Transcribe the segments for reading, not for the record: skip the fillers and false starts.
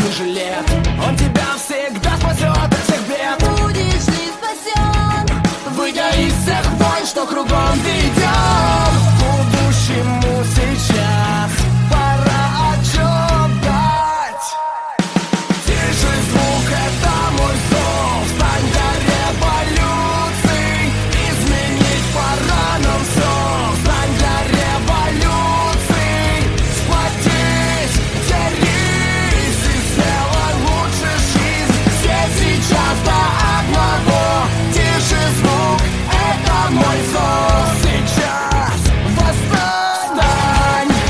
жилет. Он тебя всегда спасет от всех бед. Будешь ли спасен, выйдя из всех войн, что кругом ведем. Будущему сейчас пора отчет дать. Тише звук, это мой зов. Стань для революции. Изменить пора нам все. Стань для революции. Сплотись, делись и сделай лучше жизнь. Все сейчас до одного. Тише звук, это мой зов. Сейчас восстань.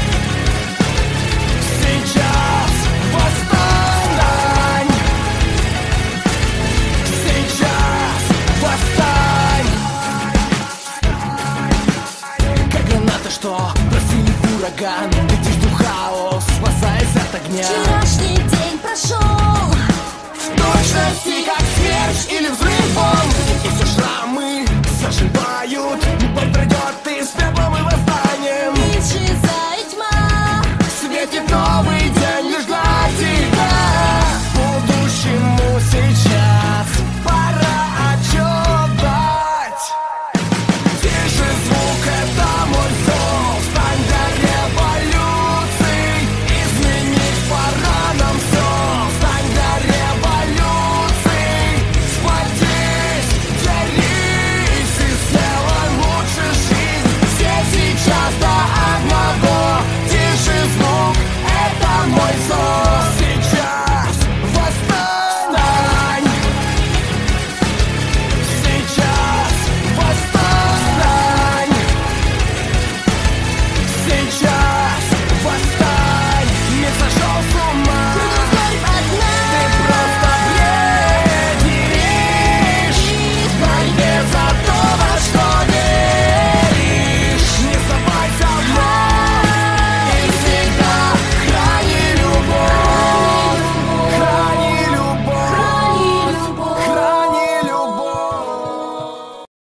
Сейчас восстань. Сейчас восстань. Как граната, что бросили в ураган. Летишь в хаос, спасаясь от огня. вчерашний день прошел, В точности, как смерч или взрыв бомб.